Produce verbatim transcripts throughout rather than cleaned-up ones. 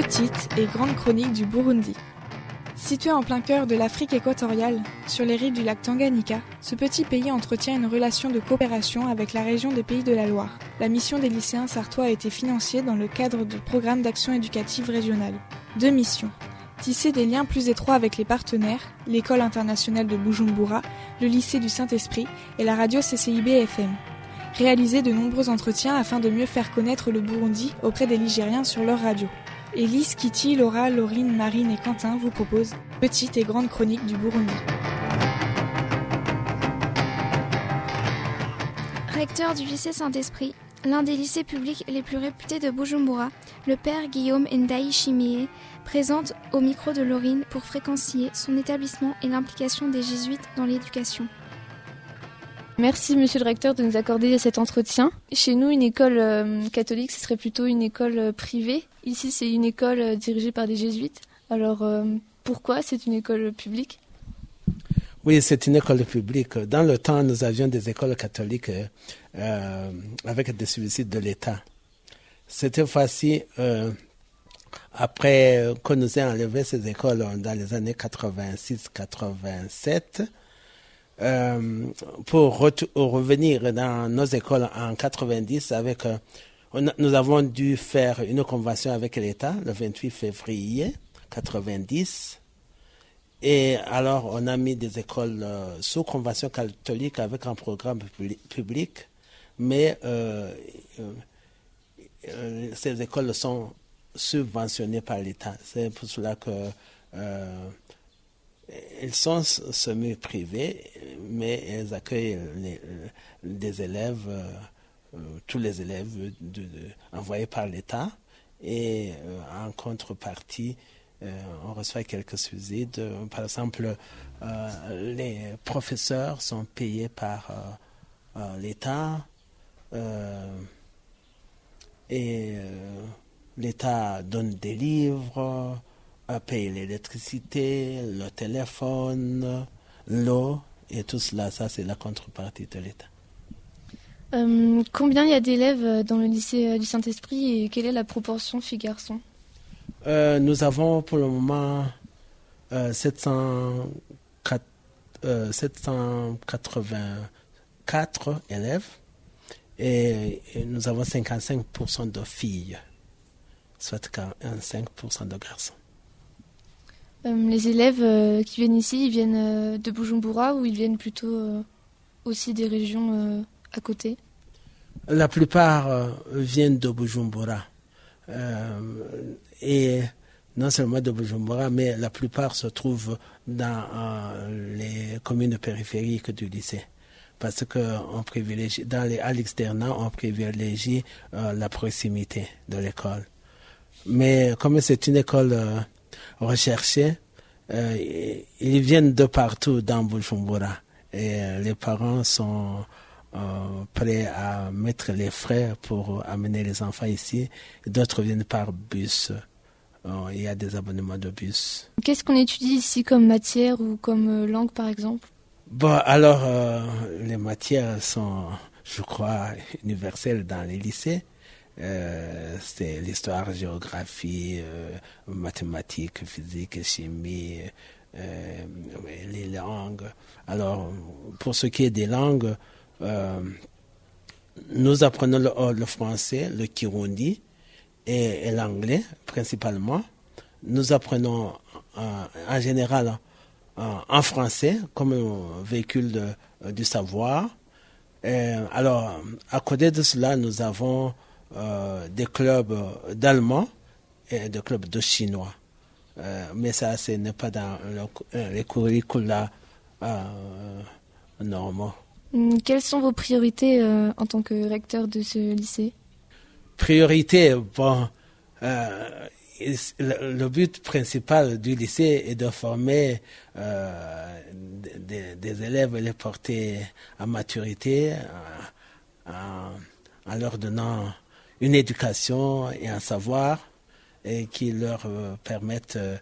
Petite et grande chronique du Burundi. Situé en plein cœur de l'Afrique équatoriale, sur les rives du lac Tanganyika, ce petit pays entretient une relation de coopération avec la région des Pays de la Loire. La mission des lycéens sartois a été financée dans le cadre du programme d'action éducative régionale. Deux missions. Tisser des liens plus étroits avec les partenaires, l'École internationale de Bujumbura, le lycée du Saint-Esprit et la radio C C I B F M. Réaliser de nombreux entretiens afin de mieux faire connaître le Burundi auprès des Ligériens sur leur radio. Élise, Kitty, Laura, Laurine, Marine et Quentin vous proposent Petite et grande chronique du Burundi. Recteur du lycée Saint-Esprit, l'un des lycées publics les plus réputés de Bujumbura, le père Guillaume Ndaïchimie présente au micro de Laurine pour fréquencier son établissement et l'implication des jésuites dans l'éducation. Merci monsieur le recteur de nous accorder cet entretien. Chez nous, une école euh, catholique, ce serait plutôt une école euh, privée. Ici, c'est une école euh, dirigée par des jésuites. Alors, euh, pourquoi c'est une école publique ? Oui, c'est une école publique. Dans le temps, nous avions des écoles catholiques euh, avec des subsides de l'État. Cette fois-ci, euh, après qu'on nous ait enlevé ces écoles dans les années quatre-vingt-six quatre-vingt-sept, Euh, pour re- revenir dans nos écoles en quatre-vingt-dix, avec, euh, on a, nous avons dû faire une convention avec l'État le vingt-huit février quatre-vingt-dix. Et alors, on a mis des écoles euh, sous convention catholique avec un programme publi- public, mais euh, euh, euh, ces écoles sont subventionnées par l'État. C'est pour cela que euh, elles sont semi-privées, mais elles accueillent les, des élèves, euh, tous les élèves de, de, envoyés par l'État. Et euh, en contrepartie, euh, on reçoit quelques subsides. Par exemple, euh, les professeurs sont payés par euh, euh, l'État. Euh, et euh, l'État donne des livres, payer l'électricité, le téléphone, l'eau, et tout cela, ça c'est la contrepartie de l'État. Euh, combien il y a d'élèves dans le lycée du Saint-Esprit et quelle est la proportion filles-garçons ? euh, Nous avons pour le moment euh, sept cent quatre-vingt-quatre élèves et, et nous avons cinquante-cinq pour cent de filles, soit quarante-cinq pour cent de garçons. Euh, les élèves euh, qui viennent ici, ils viennent euh, de Bujumbura ou ils viennent plutôt euh, aussi des régions euh, à côté ? La plupart euh, viennent de Bujumbura. Euh, et non seulement de Bujumbura, mais la plupart se trouvent dans euh, les communes périphériques du lycée. Parce que on privilégie, dans les, à l'externat, on privilégie euh, la proximité de l'école. Mais comme c'est une école euh, recherchés, euh, ils viennent de partout dans Bujumbura et euh, les parents sont euh, prêts à mettre les frais pour amener les enfants ici. D'autres viennent par bus. Euh, il y a des abonnements de bus. Qu'est-ce qu'on étudie ici comme matière ou comme euh, langue par exemple ? Bon, alors euh, les matières sont, je crois, universelles dans les lycées. Euh, c'est l'histoire, géographie, euh, mathématiques, physique, chimie, euh, les langues. Alors, pour ce qui est des langues, euh, nous apprenons le, le français, le kirundi et, et l'anglais principalement. Nous apprenons euh, en général euh, en français comme un véhicule de, du savoir. Et, alors, à côté de cela, nous avons Euh, des clubs d'Allemands et des clubs de Chinois. Euh, mais ça, ce n'est pas dans le, les curricula euh, normaux. Quelles sont vos priorités euh, en tant que recteur de ce lycée ? Priorité, bon, euh, le, le but principal du lycée est de former euh, des, des élèves et les porter à maturité en, en, en leur donnant une éducation et un savoir et qui leur euh, permettent euh,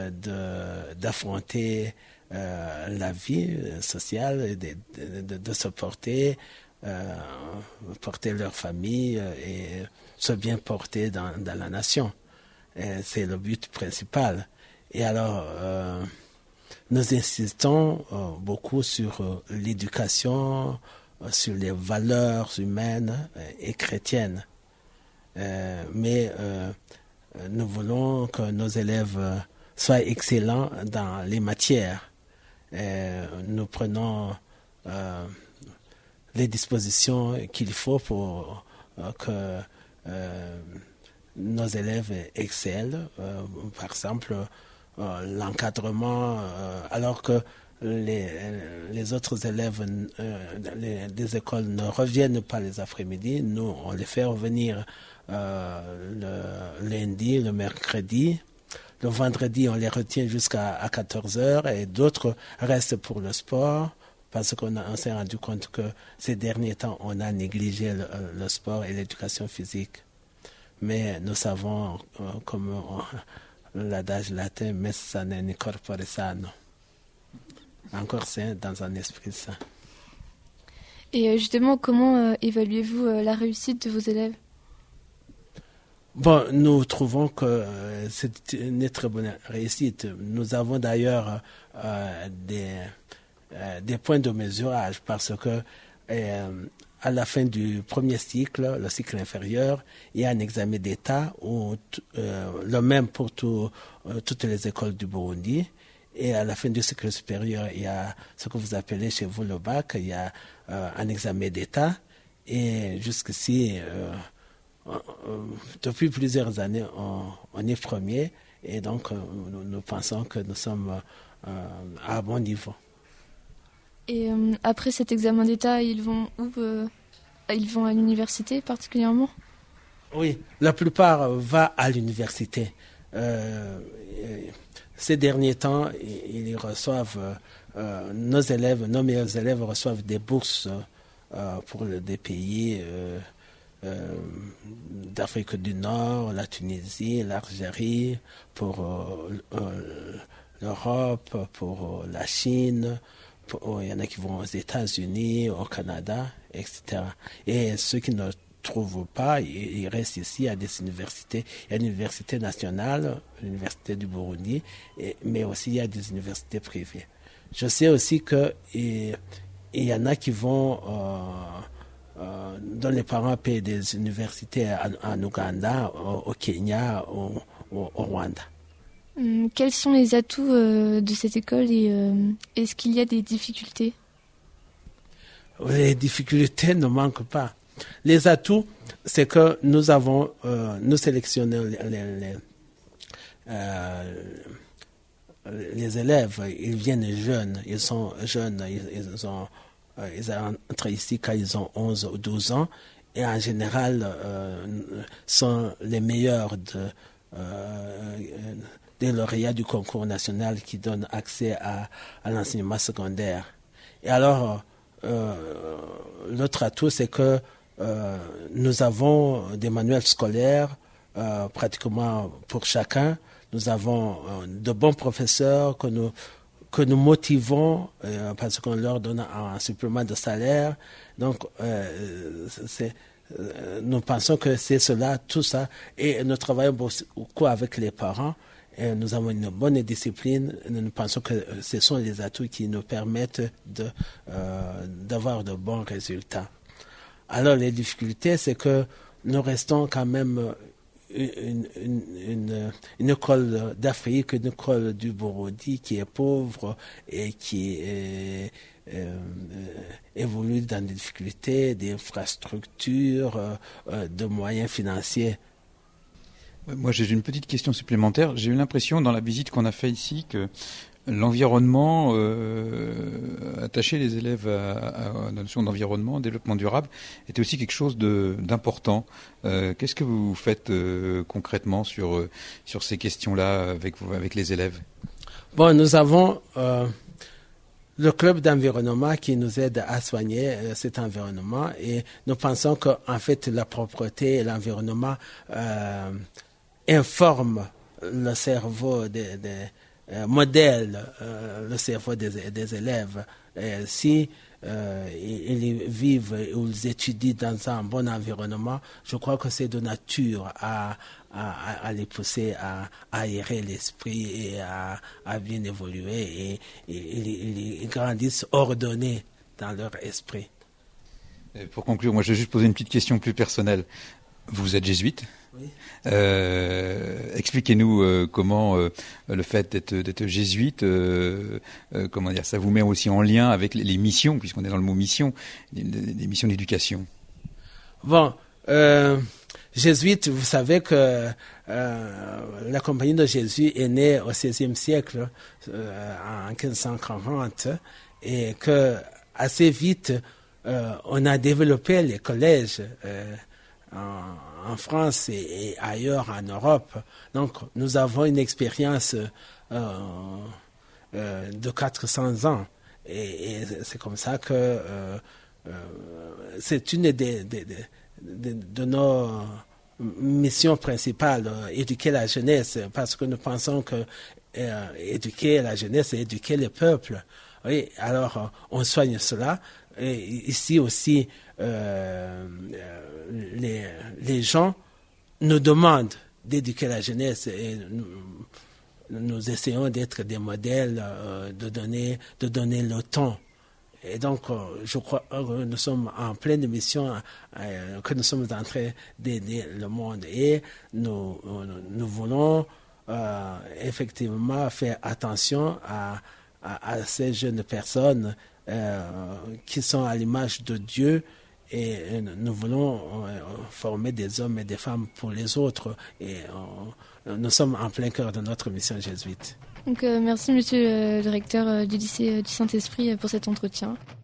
de, d'affronter euh, la vie sociale, et de, de, de, de se porter, euh, porter leur famille et se bien porter dans, dans la nation. Et c'est le but principal. Et alors, euh, nous insistons euh, beaucoup sur euh, l'éducation, euh, sur les valeurs humaines euh, et chrétiennes. Euh, mais euh, nous voulons que nos élèves euh, soient excellents dans les matières. Et nous prenons euh, les dispositions qu'il faut pour euh, que euh, nos élèves excellent. Euh, par exemple, euh, l'encadrement, euh, alors que les, les autres élèves euh, les, des écoles ne reviennent pas les après-midi, nous, on les fait revenir euh, le lundi, le mercredi. Le vendredi, on les retient jusqu'à à quatorze heures et d'autres restent pour le sport parce qu'on a, on s'est rendu compte que ces derniers temps, on a négligé le, le sport et l'éducation physique. Mais nous savons, euh, comme on, l'adage latin, « mens sana in corpore sano ». Encore sain dans un esprit sain. Et justement, comment euh, évaluez-vous euh, la réussite de vos élèves ? Bon, nous trouvons que euh, c'est une très bonne réussite. Nous avons d'ailleurs euh, des, euh, des points de mesurage parce que euh, à la fin du premier cycle, le cycle inférieur, il y a un examen d'État où, euh, le même pour tout, euh, toutes les écoles du Burundi. Et à la fin du cycle supérieur, il y a ce que vous appelez chez vous le bac, il y a euh, un examen d'État. Et jusqu'ici, euh, depuis plusieurs années, on, on est premier et donc nous, nous pensons que nous sommes euh, à un bon niveau. Et euh, après cet examen d'État, ils vont où euh, ils vont à l'université particulièrement ? Oui, la plupart vont à l'université. Euh, ces derniers temps, ils reçoivent, euh, nos élèves, nos meilleurs élèves reçoivent des bourses euh, pour des pays euh, Euh, d'Afrique du Nord, la Tunisie, l'Algérie, pour euh, euh, l'Europe, pour euh, la Chine, pour, oh, il y en a qui vont aux États-Unis, au Canada, et cetera. Et ceux qui ne trouvent pas, ils, ils restent ici à des universités. Il y a l'université nationale, l'université du Burundi, et, mais aussi il y a des universités privées. Je sais aussi que il, il y en a qui vont euh, Euh, dont les parents payent des universités en, en Ouganda, au, au Kenya, au, au, au Rwanda. Hum, quels sont les atouts euh, de cette école et euh, est-ce qu'il y a des difficultés ? Les difficultés ne manquent pas. Les atouts, c'est que nous avons, euh, nous sélectionnons les, les, les, euh, les élèves, ils viennent jeunes, ils sont jeunes, ils, ils ont Ils entrent ici quand ils ont onze ou douze ans et en général euh, sont les meilleurs de, euh, des lauréats du concours national qui donne accès à, à l'enseignement secondaire. Et alors, euh, l'autre atout, c'est que euh, nous avons des manuels scolaires euh, pratiquement pour chacun. Nous avons euh, de bons professeurs que nous que nous motivons euh, parce qu'on leur donne un, un supplément de salaire. Donc, euh, c'est, euh, nous pensons que c'est cela, tout ça. Et nous travaillons beaucoup avec les parents. Et nous avons une bonne discipline. Nous pensons que ce sont les atouts qui nous permettent de, euh, d'avoir de bons résultats. Alors, les difficultés, c'est que nous restons quand même Une, une, une, une école d'Afrique, une école du Burundi qui est pauvre et qui est, euh, évolue dans des difficultés d'infrastructures, euh, de moyens financiers. Moi, j'ai une petite question supplémentaire. J'ai eu l'impression dans la visite qu'on a fait ici que l'environnement, euh, attacher les élèves à, à la notion d'environnement, développement durable, était aussi quelque chose de, d'important. Euh, qu'est-ce que vous faites euh, concrètement sur, sur ces questions-là avec, avec les élèves ? Bon, nous avons euh, le club d'environnement qui nous aide à soigner euh, cet environnement et nous pensons qu'en fait la propreté et l'environnement euh, informent le cerveau des, des euh, modèlent euh, le cerveau des, des élèves. Et si euh, ils vivent ou ils étudient dans un bon environnement, je crois que c'est de nature à, à, à les pousser à, à aérer l'esprit et à, à bien évoluer. Et, et, et ils grandissent ordonnés dans leur esprit. Et pour conclure, moi je vais juste poser une petite question plus personnelle. Vous êtes jésuite ? Oui. Euh, expliquez-nous euh, comment euh, le fait d'être, d'être jésuite, euh, euh, comment dire, ça vous met aussi en lien avec les, les missions, puisqu'on est dans le mot mission, les, les missions d'éducation. Bon, euh, jésuite, vous savez que euh, la Compagnie de Jésus est née au seizième siècle, euh, en quinze cent quarante, et que assez vite euh, on a développé les collèges. Euh, En, en France et, et ailleurs en Europe. Donc, nous avons une expérience euh, euh, de quatre cents ans. Et, et c'est comme ça que euh, euh, c'est une des, des, des, de, de nos missions principales, euh, éduquer la jeunesse, parce que nous pensons que euh, éduquer la jeunesse, c'est éduquer le peuple. Oui, alors euh, on soigne cela. Et ici aussi, euh, les, les gens nous demandent d'éduquer la jeunesse et nous, nous essayons d'être des modèles, euh, de donner, de donner le ton. Et donc, euh, je crois que nous sommes en pleine mission, euh, que nous sommes en train d'aider le monde. Et nous, nous voulons euh, effectivement faire attention à, à, à ces jeunes personnes Euh, qui sont à l'image de Dieu, et euh, nous voulons euh, former des hommes et des femmes pour les autres, et euh, nous sommes en plein cœur de notre mission jésuite. Donc, euh, merci monsieur le directeur euh, du lycée euh, du Saint-Esprit euh, pour cet entretien.